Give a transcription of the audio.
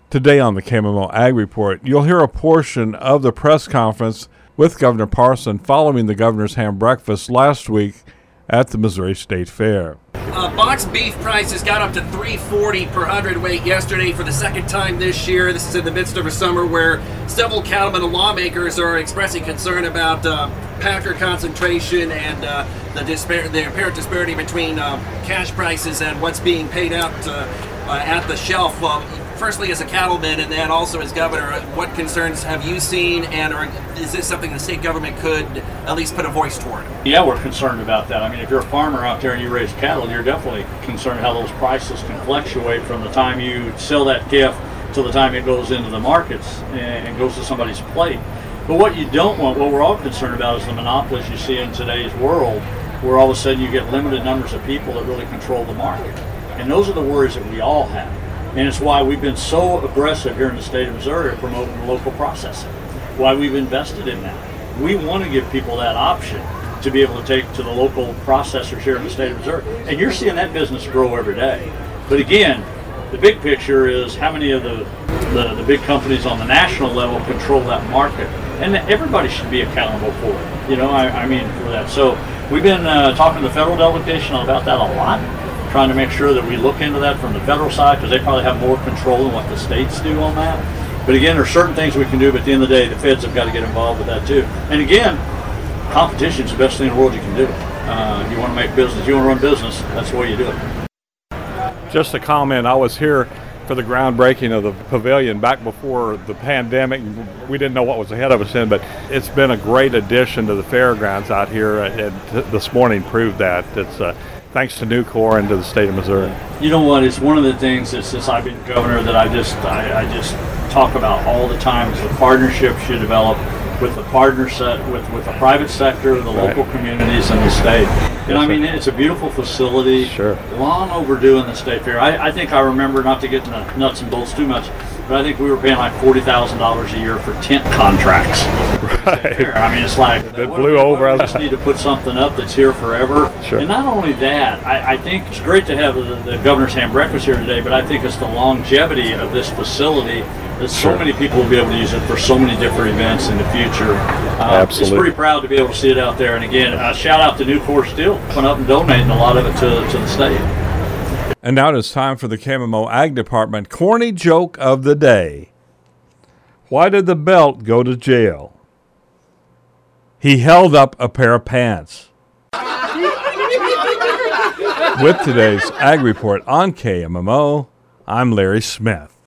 Today on the KMMO Ag Report, you'll hear a portion of the press conference with Governor Parson following the governor's ham breakfast last week at the Missouri State Fair. Boxed beef prices got up to $3.40 per hundredweight yesterday for the second time this year. This is in the midst of a summer where several cattlemen and lawmakers are expressing concern about packer concentration and the apparent disparity between cash prices and what's being paid out at the shelf. Firstly, as a cattleman, and then also as governor, what concerns have you seen, and is this something the state government could at least put a voice toward? Yeah, we're concerned about that. I mean, if you're a farmer out there and you raise cattle, you're definitely concerned how those prices can fluctuate from the time you sell that gift till the time it goes into the markets and goes to somebody's plate. But what you don't want, what we're all concerned about, is the monopolies you see in today's world, where all of a sudden you get limited numbers of people that really control the market. And those are the worries that we all have. And it's why we've been so aggressive here in the state of Missouri promoting local processing, why we've invested in that. We want to give people that option to be able to take to the local processors here in the state of Missouri. And you're seeing that business grow every day. But again, the big picture is how many of the big companies on the national level control that market. And everybody should be accountable for it, I mean, for that. So we've been talking to the federal delegation about that a lot, trying to make sure that we look into that from the federal side, because they probably have more control than what the states do on that. But again, there's certain things we can do, but at the end of the day, the feds have got to get involved with that too. And again, competition is the best thing in the world you can do. You want to make business, you want to run business, that's the way you do it. Just a comment, I was here for the groundbreaking of the pavilion back before the pandemic. We didn't know what was ahead of us then, but it's been a great addition to the fairgrounds out here, and this morning proved that. It's thanks to Nucor and to the state of Missouri. You know what? It's one of the things that since I've been governor that I just talk about all the time is the partnership should develop with the with the private sector, the local communities, and the state. And I mean, it's a beautiful facility. Sure. Long overdue in the state fair. I think I remember, not to get into nuts and bolts too much, but I think we were paying like $40,000 a year for tent contracts. Right. I mean, it's like it blew over. We just need to put something up that's here forever. Sure. And not only that, I think it's great to have the governor's ham breakfast here today, but I think it's the longevity of this facility that so many people will be able to use it for so many different events in the future. Absolutely. It's pretty proud to be able to see it out there. And again, shout out to Nucor Steel coming up and donating a lot of it to the state. And now it is time for the KMMO Ag Department corny joke of the day. Why did the belt go to jail? He held up a pair of pants. With today's Ag Report on KMMO, I'm Larry Smith.